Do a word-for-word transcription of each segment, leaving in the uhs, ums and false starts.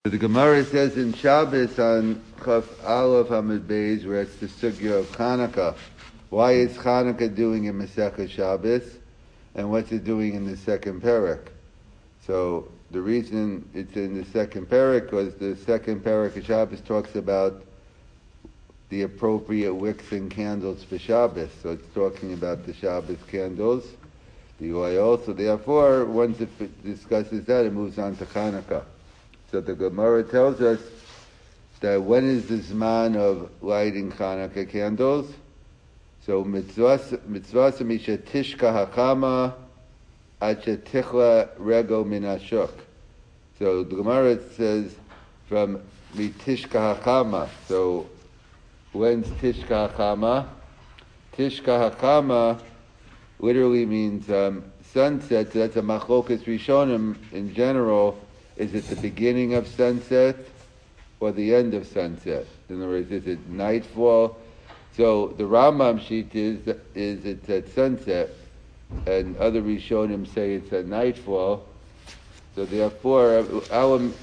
The Gemara says in Shabbos on Chaf Aleph Hamid Beis, where it's the sugya of Chanukah. Why is Chanukah doing in Masechah Shabbos, and what's it doing in the second parak? So the reason it's in the second parak because the second parak of Shabbos talks about the appropriate wicks and candles for Shabbos. So it's talking about the Shabbos candles, the oil. So therefore, once it discusses that, it moves on to Chanukah. So the Gemara tells us that when is the zman of lighting Chanukah candles? So mitzvah misha tishka hakama acha tichla rego min hashuk. So the Gemara says from mitishka hakama. So when's tishka hakama? Tishka hakama literally means um, sunset. So that's a machlokas rishonim in general. Is it the beginning of sunset or the end of sunset? In other words, is it nightfall? So the Rambam sheet is is it's at sunset, and other Rishonim say it's at nightfall. So therefore, our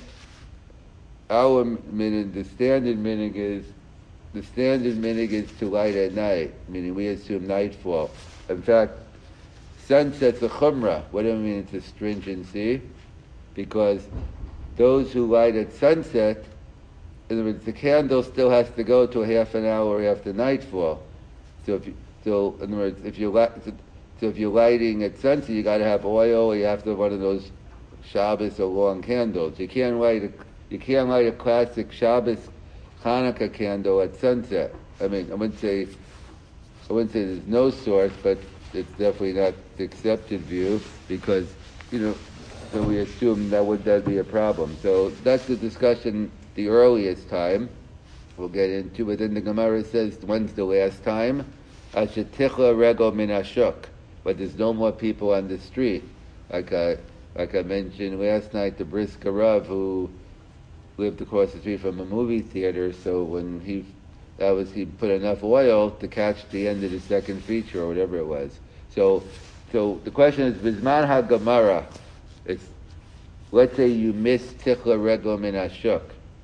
our minig, the standard minig is the standard minig is to light at night, meaning we assume nightfall. In fact, sunset's a chumrah. What do I mean? It's a stringency. Because those who light at sunset, in other words, the candle still has to go to a half an hour after nightfall. So, if you, so in other words, if you're so if you're lighting at sunset, you got to have oil, or you have to have one of those Shabbos or long candles. You can't light a you can't light a classic Shabbos Hanukkah candle at sunset. I mean, I wouldn't say I wouldn't say there's no source, but it's definitely not the accepted view because you know. So we assume that would that be a problem. So that's the discussion the earliest time we'll get into. But then the Gemara says, when's the last time? Ashetichla rego min hashuk. But there's no more people on the street. Like I, like I mentioned last night, the Brisker Rav, who lived across the street from a movie theater, so when he, that was, he put enough oil to catch the end of the second feature or whatever it was. So, so the question is, Bizman ha-Gemara, it's, let's say you miss tichla regla min hashuk.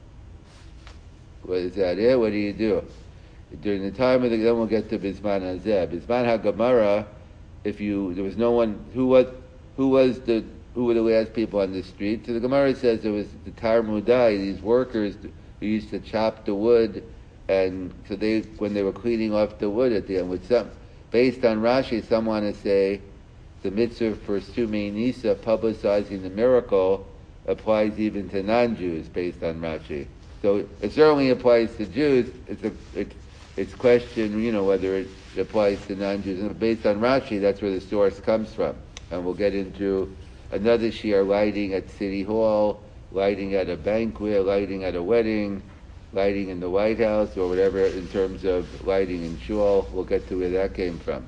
What is that? Yeah, what do you do? During the time of the, then we'll get to Bizman hazeh. Bizman ha-Gemara, if you, there was no one, who was, who was the, who were the last people on the street? So the Gemara says there was the Tarmudai, these workers who used to chop the wood, and so they, when they were cleaning off the wood at the end, with some, based on Rashi, some want to say, the mitzvah for Sumei Nisa, publicizing the miracle, applies even to non-Jews based on Rashi. So it certainly applies to Jews. It's a it's, it's question, you know, whether it applies to non-Jews. And based on Rashi, that's where the source comes from. And we'll get into another shiur, lighting at City Hall, lighting at a banquet, lighting at a wedding, lighting in the White House, or whatever in terms of lighting in shul. We'll get to where that came from.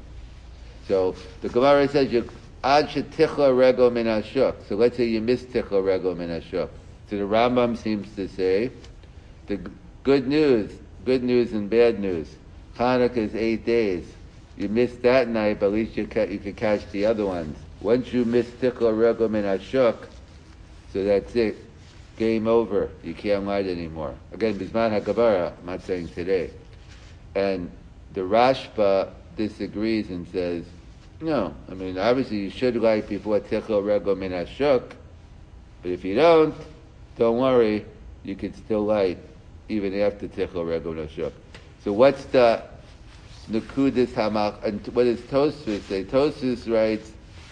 So the Gemara says you ad shetichla rego min hashuk. So let's say you miss tichla rego min hashuk. So the Rambam seems to say the good news, good news and bad news. Hanukkah is eight days. You missed that night, but at least you ca- you could catch the other ones. Once you miss tichla rego min hashuk, so that's it. Game over. You can't light anymore. Again, bisman ha-Gemara. I'm not saying today. And the Rashba disagrees and says, no, I mean, obviously you should light before tichla rego min hashuk, but if you don't, don't worry, you can still light even after tichla rego min hashuk. So what's the Nekudas Hamach, and what does Tosfos say? Tosfos writes,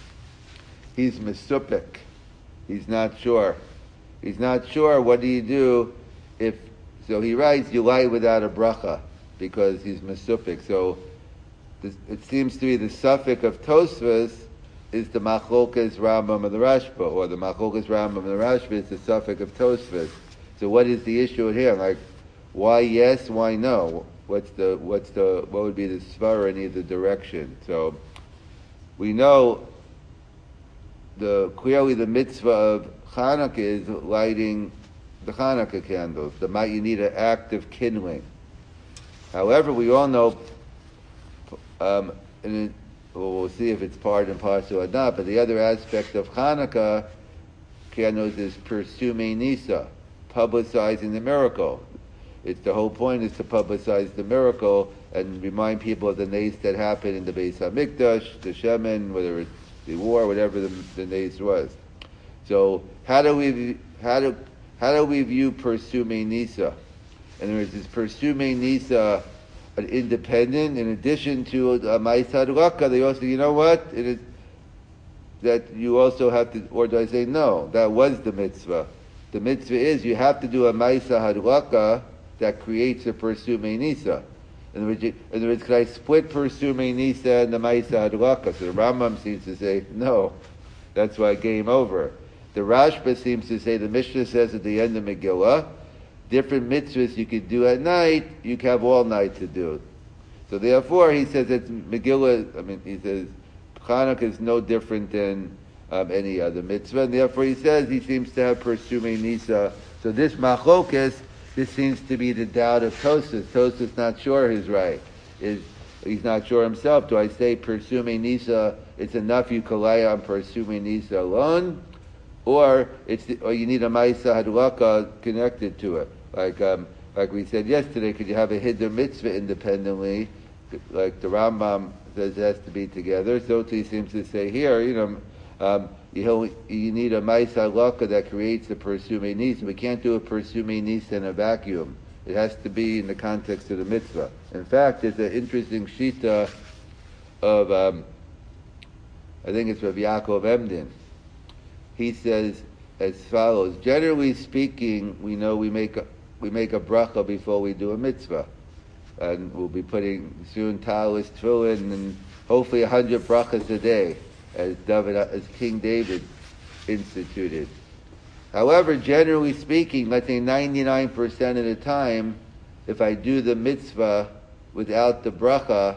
he's mesupik, he's not sure. He's not sure, what do you do if, so he writes, you light without a bracha, because he's mesupik. So it seems to be the suffix of Tosfos is the Machlokas Rambam of the Rashba, or the Machlokas Rambam of the Rashba is the suffix of Tosfos. So what is the issue here? Like, why yes, why no? What's the what's the what would be the svara in either direction? So we know the clearly the mitzvah of Chanukah is lighting the Chanukah candles. The you need an act of kindling. However, we all know. Um, and it, well, we'll see if it's part and parcel or not, but the other aspect of Hanukkah candles is per Sumei Nisa, publicizing the miracle. It's the whole point is to publicize the miracle and remind people of the nace that happened in the Beis Hamikdash, the Shemen, whether it's the war, whatever the, the nace was. So how do we how do how do we view Persume Nisa? And there is this Persume Nisa an independent, in addition to uh, Ma'aseh Hadlaka, they also, you know what? It is that you also have to, or do I say no? That was the mitzvah. The mitzvah is you have to do a Ma'aseh Hadlaka that creates a Persume Nisa. In other words, in other words, could I split Persume Nisa and the Ma'aseh Hadlaka? So the Rambam seems to say no. That's why game over. The Rashba seems to say, the Mishnah says at the end of Megillah, different mitzvahs you could do at night, you can have all night to do. So therefore, he says that Megillah, I mean, he says Chanukah is no different than um, any other mitzvah, and therefore he says he seems to have Persume Nisa. So this machlokas, this seems to be the doubt of Tosas. Tosas is not sure he's right. Is he's not sure himself. Do I say Persume Nisa? It's enough you kalaya on Persume Nisa alone, or it's the, or you need a Ma'aseh Hadlaka connected to it. Like um, like we said yesterday, could you have a Hiddur mitzvah independently? Like the Rambam says it has to be together. So he seems to say here, you know, um, you, you need a Ma'aseh Hadlaka that creates a Persume Nisa. We can't do a Persume Nisa in a vacuum. It has to be in the context of the mitzvah. In fact, there's an interesting shita of, um, I think it's Rav Yaakov Emden. He says as follows: generally speaking, we know we make a, we make a bracha before we do a mitzvah, and we'll be putting soon talis, tefillin, and hopefully a hundred brachas a day, as David, as King David instituted. However, generally speaking, let's say ninety-nine percent of the time, if I do the mitzvah without the bracha,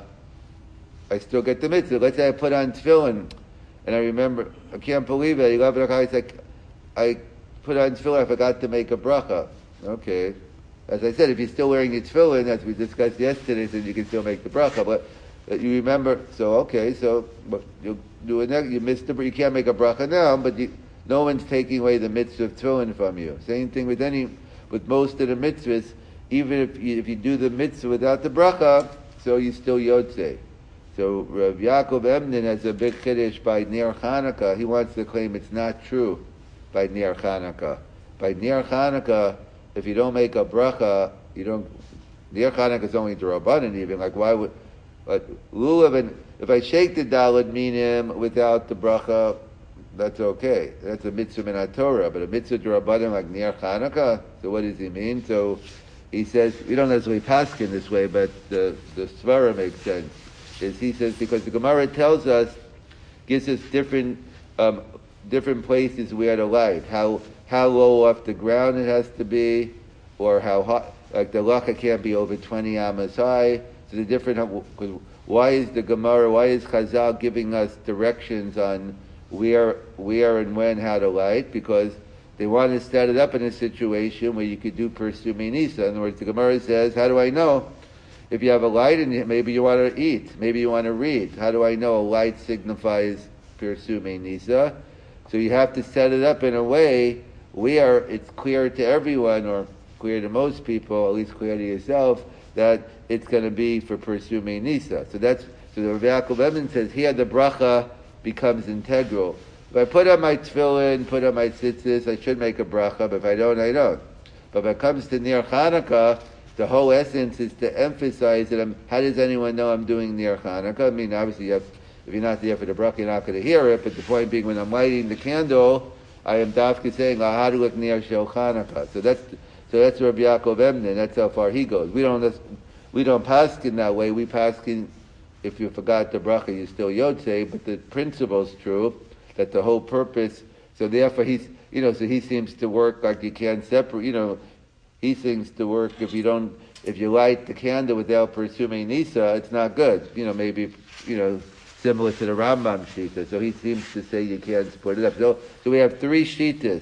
I still get the mitzvah. Let's say I put on tefillin, and I remember, I can't believe it, eleven o'clock, like, I put on tefillin, I forgot to make a bracha. Okay. As I said, if you're still wearing your tefillin, as we discussed yesterday, then you can still make the bracha. But uh, you remember, so okay, so but you do it next, you missed the, you can't make a bracha now, but you, no one's taking away the mitzvah of tefillin from you. Same thing with any, with most of the mitzvahs, even if you, if you do the mitzvah without the bracha, so you still yotzei. So Rav Yaakov Emden has a big chiddush by Ner Chanukah. He wants to claim it's not true by Ner Chanukah. By Ner Chanukah, if you don't make a bracha, you don't. Ner Chanukah is only d'Rabbanan even. Like why would? But lulav, and if I shake the daled minim without the bracha, that's okay. That's a mitzvah min Torah. But a mitzvah d'Rabbanan like Ner Chanukah. So what does he mean? So he says we don't necessarily paskin this way, but the the svara makes sense. Is he says because the Gemara tells us, gives us different um, different places where to light, how how low off the ground it has to be, or how high, like the lacha can't be over twenty amas high. So the different, because why is the Gemara, why is Chazal giving us directions on where where and when how to light? Because they want to set it up in a situation where you could do Persume Nisa. In other words, the Gemara says, how do I know? If you have a light in it, maybe you want to eat, maybe you want to read. How do I know? A light signifies Persume Nisa. So you have to set it up in a way where it's clear to everyone, or clear to most people, at least clear to yourself, that it's going to be for Persume Nisa. So that's, so the Rav Yaakov Emden says, here the bracha becomes integral. If I put on my tefillin, put on my tzitzis, I should make a bracha, but if I don't, I don't. But when it comes to Ner Chanukah, the whole essence is to emphasize that I'm, how does anyone know I'm doing Ner Chanukah? I mean, obviously, you have, if you're not there for the bracha, you're not going to hear it, but the point being, when I'm lighting the candle, I am dafka saying, Lahadlik Ner Shel Chanukah. So that's, so that's Rabbi Yaakov Emden, that's how far he goes. We don't, we don't paskin that way, we paskin, if you forgot the bracha, you still yotzei, but the principle's true, that the whole purpose, so therefore he's, you know, so he seems to work like you can't separate, you know, he seems to work if you don't, if you light the candle without Persume Nisa, it's not good. You know, maybe, you know, similar to the Rambam Shita. So he seems to say you can't split it up. So, so we have three Shitas.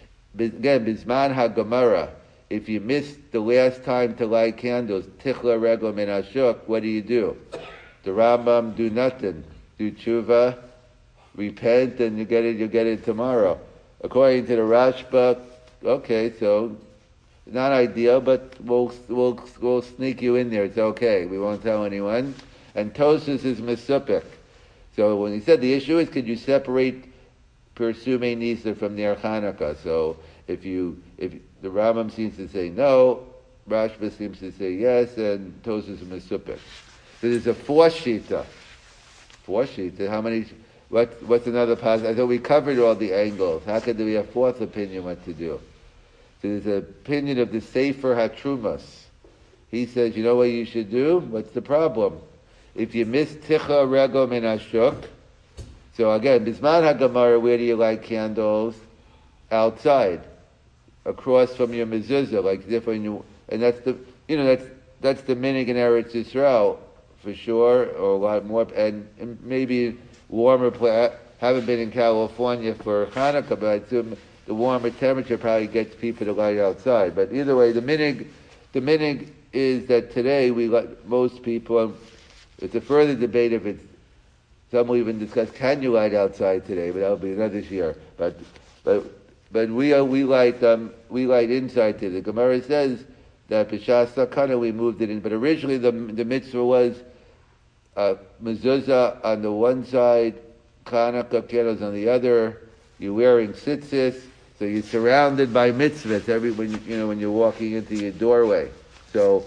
Again, Bizman HaGemara. If you miss the last time to light candles, Tichla Regla Min Ashuk, what do you do? The Rambam, do nothing. Do tshuva, repent, and you get it, you get it tomorrow. According to the Rashba, okay, so Not ideal, but we'll we'll we'll sneak you in there. It's okay. We won't tell anyone. And Tosus is mesupik. So when he said the issue is, could you separate Persume Nisa from Ner Chanukah? So if you if the Rambam seems to say no, Rashba seems to say yes, and Tosus is mesupik. So there's a four shita. Four shita. How many? What what's another passage? I thought we covered all the angles. How could there be a fourth opinion? What to do? So there's an opinion of the Sefer HaTrumas. He says, you know what you should do? What's the problem? If you miss Ticha Rego Min Ashuk, so again, Bisman HaGamara, where do you light candles? Outside, across from your mezuzah, like different. You, and that's the, you know, that's that's the minig in Eretz Yisrael for sure, or a lot more, and, and maybe warmer. I haven't been in California for Hanukkah, but I assume the warmer temperature probably gets people to light outside. But either way, the minig, the minig is that today we let most people. It's a further debate if it's. Some will even discuss, can you light outside today? But that'll be another year. But but but we are, we light um, we light inside today. The Gemara says that b'shas sakana we moved it in. But originally the the mitzvah was uh, mezuzah on the one side, Chanukah candles on the other. You're wearing tzitzis. So you're surrounded by mitzvahs every when you, you know when you're walking into your doorway. So,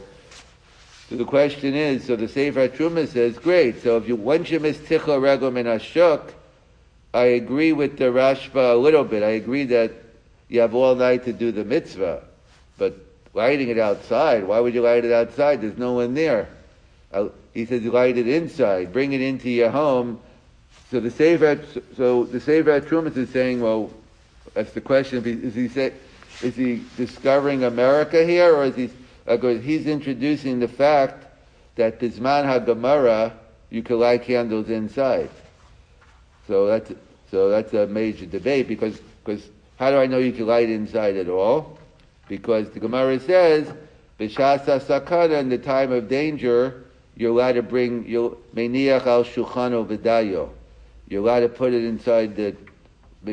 so the question is, so the Sefer HaTruma says, great. So if you once you miss ticha regel min hashuk, I agree with the Rashba a little bit. I agree that you have all night to do the mitzvah, but lighting it outside, why would you light it outside? There's no one there. Uh, he says you light it inside, bring it into your home. So the Sefer, so the Sefer HaTruma is saying, well. That's the question. Is he say, is he discovering America here, or is he? Uh, he's introducing the fact that Bisman HaGemara you can light candles inside. So that's so that's a major debate because because how do I know you can light inside at all? Because the Gemara says b'shas sakana in the time of danger you're allowed to bring you meniach al shulchano v'dayo. You're allowed to put it inside the. You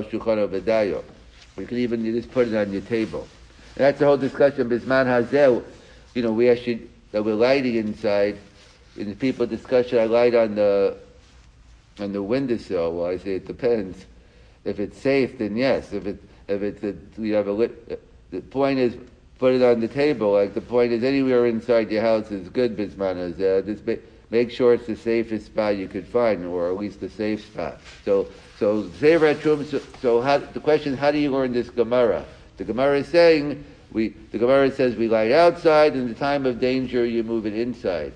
can even you just put it on your table. And that's the whole discussion. Bisman hazel, you know, we actually that we're lighting inside. In the people discussion, I light on the on the windowsill. Well, I say it depends. If it's safe, then yes. If it if it's a, you have a lit. The point is put it on the table. Like the point is anywhere inside your house is good. Bisman hazel. Just make, make sure it's the safest spot you could find, or at least the safe spot. So. So, so, so how, the question is, how do you learn this Gemara? The Gemara is saying, we, the Gemara says we light outside, in the time of danger you move it inside.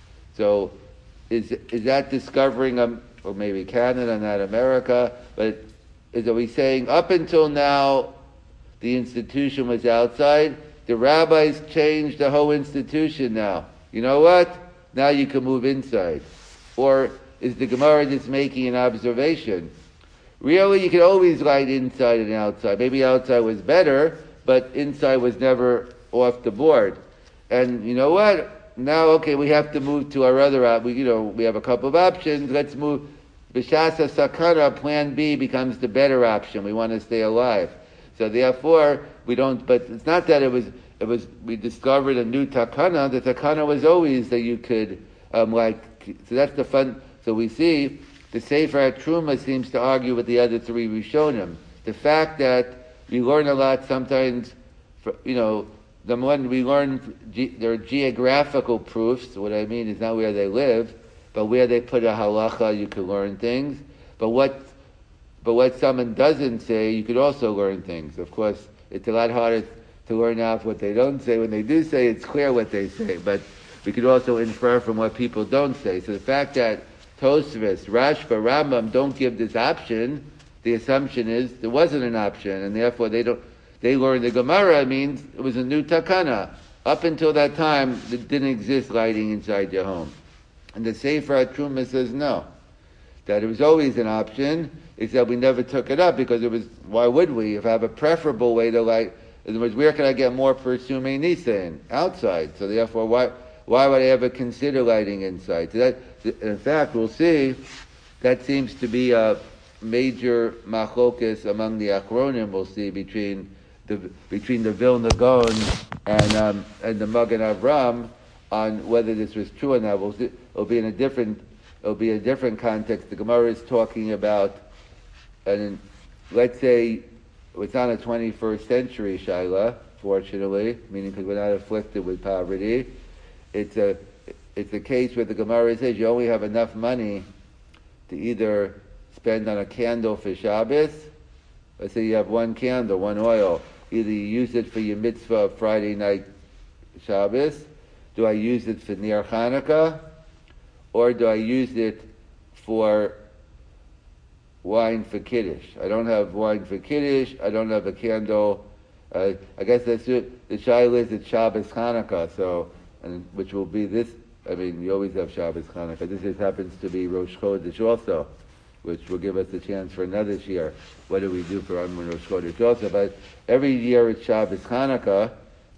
So, is is that discovering, um, or maybe Canada, not America, but is are we saying, up until now, the institution was outside, the rabbis changed the whole institution now. You know what? Now you can move inside. Or is the Gemara just making an observation? Really, you can always light inside and outside. Maybe outside was better, but inside was never off the board. And you know what? Now, okay, we have to move to our other op- we, you know, we have a couple of options. Let's move. B'shasa sakana, plan B becomes the better option. We want to stay alive. So therefore, we don't, but it's not that it was, it was, we discovered a new takana. The takana was always that you could, um, like, so that's the fun. So we see, the Sefer HaTruma seems to argue with the other three Rishonim. The fact that we learn a lot sometimes, you know, the one we learn, there are geographical proofs. What I mean is not where they live, but where they put a halacha, you can learn things. But what, but what someone doesn't say, you could also learn things. Of course, it's a lot harder to learn out what they don't say. When they do say, it's clear what they say. But we could also infer from what people don't say. So the fact that Tosfos, Rashba, Rambam don't give this option, the assumption is there wasn't an option, and therefore they don't. They learned the Gemara means it was a new takana. Up until that time, it didn't exist lighting inside your home. And the Sefer HaTruma says no, that it was always an option, except we never took it up because it was. Why would we? If I have a preferable way to light, in other words, where can I get more Persume Nisa in? Outside. So therefore, why why would I ever consider lighting inside? So that. In fact, we'll see that seems to be a major machlokas among the Achronim. We'll see between the, between the Vilna Gaon and um, and the Magen Avram on whether this was true or not. We'll see, it'll be in a different it'll be a different context. The Gemara is talking about, and let's say it's not a twenty-first century Shaila, fortunately, meaning because we're not afflicted with poverty. It's a it's a case where the Gemara says you only have enough money to either spend on a candle for Shabbos. Let's say you have one candle, one oil. Either you use it for your mitzvah Friday night Shabbos. Do I use it for Ner Hanukkah? Or do I use it for wine for Kiddush? I don't have wine for Kiddush. I don't have a candle. Uh, I guess that's it. The Shaila is it's Shabbos Hanukkah, so, and which will be this. I mean, you always have Shabbos Hanukkah. This just happens to be Rosh Chodesh also, which will give us a chance for another year. What do we do for Amr Rosh Chodesh also? But every year it's Shabbos Hanukkah,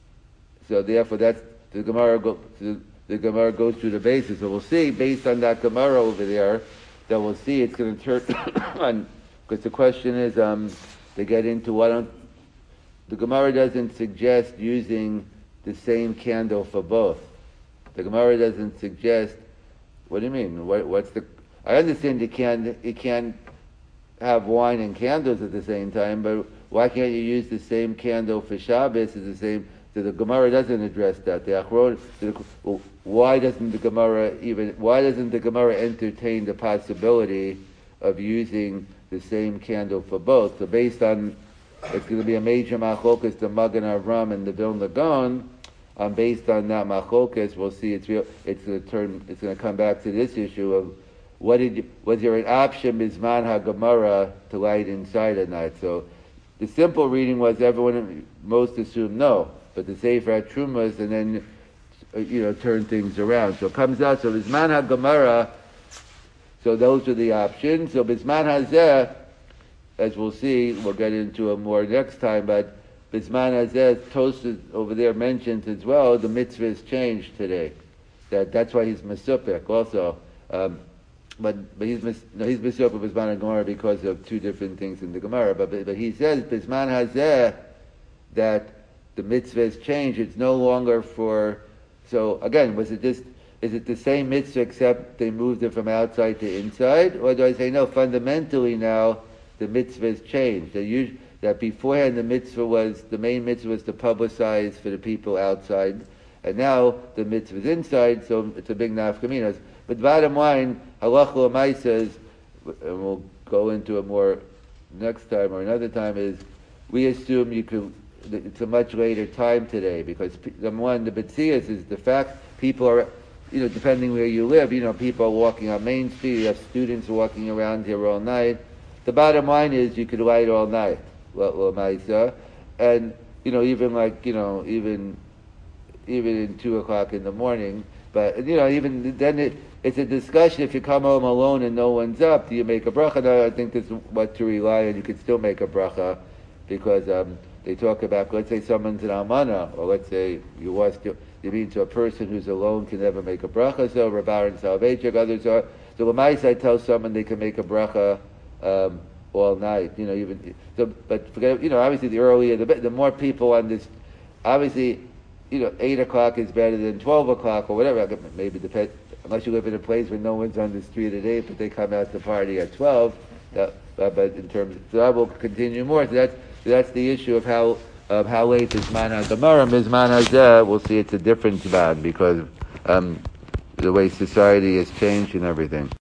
so therefore that's the Gemara. Go, the, the Gemara goes through the basis. So we'll see based on that Gemara over there that we'll see it's going to turn on, because the question is um, to get into what don't, the Gemara doesn't suggest using the same candle for both. The Gemara doesn't suggest. What do you mean? What, what's the? I understand you can't you can't have wine and candles at the same time, but why can't you use the same candle for Shabbos as the same? So the Gemara doesn't address that. The Achron, well, why doesn't the Gemara even? Why doesn't the Gemara entertain the possibility of using the same candle for both? So based on, it's going to be a major machlokas, the Magen Avram and the Vilna Gaon. Um, based on that machlokas, we'll see it's real. It's going to turn. It's going to come back to this issue of what did you, was there an option Mizman HaGemara to light inside at night? So the simple reading was everyone most assumed no, but the Sefer had Trumas and then uh, you know turn things around. So it comes out. So Mizman HaGemara. So those are the options. So Mizman Hazeh, as we'll see, we'll get into it more next time, but Bisman Hazeh, Tosfos over there mentions as well, the mitzvah has changed today. That that's why he's Mesupik also. Um, but but he's mis, no, he's Mesupik Bisman Gemara because of two different things in the Gemara. But but, but he says Bisman Hazeh that the mitzvah has changed. It's no longer for. So again, was it just? Is it the same mitzvah except they moved it from outside to inside, or do I say no? Fundamentally now the mitzvah has changed. They usually, that beforehand the mitzvah was, the main mitzvah was to publicize for the people outside, and now the mitzvah is inside, so it's a big nafkaminas. But bottom line, halacha l'maisa says, and we'll go into it more next time or another time, is we assume you could, it's a much later time today, because number one, the betzias is the fact people are, you know, depending where you live, you know, people are walking on Main Street, you have students walking around here all night. The bottom line is you could light all night. And you know, even like you know, even even in two o'clock in the morning. But you know, even then, it, it's a discussion. If you come home alone and no one's up, do you make a bracha? No, I think this is what to rely on. You could still make a bracha because um, they talk about. Let's say someone's an almana, or let's say you was to, you mean to a person who's alone can never make a bracha. So Rabbar and Salvation, others are. So Lamais, I tell someone they can make a bracha. Um, all night, you know, even so. But forget, you know, obviously the earlier, the the more people on this, obviously, you know, eight o'clock is better than twelve o'clock or whatever. Maybe depend, unless you live in a place where no one's on the street at eight, but they come out to party at twelve. That, but, but in terms, so I will continue more. So that's so that's the issue of how of how late is man HaGemara. Mizman Hazeh, we'll see it's a different zman because um, the way society has changed and everything.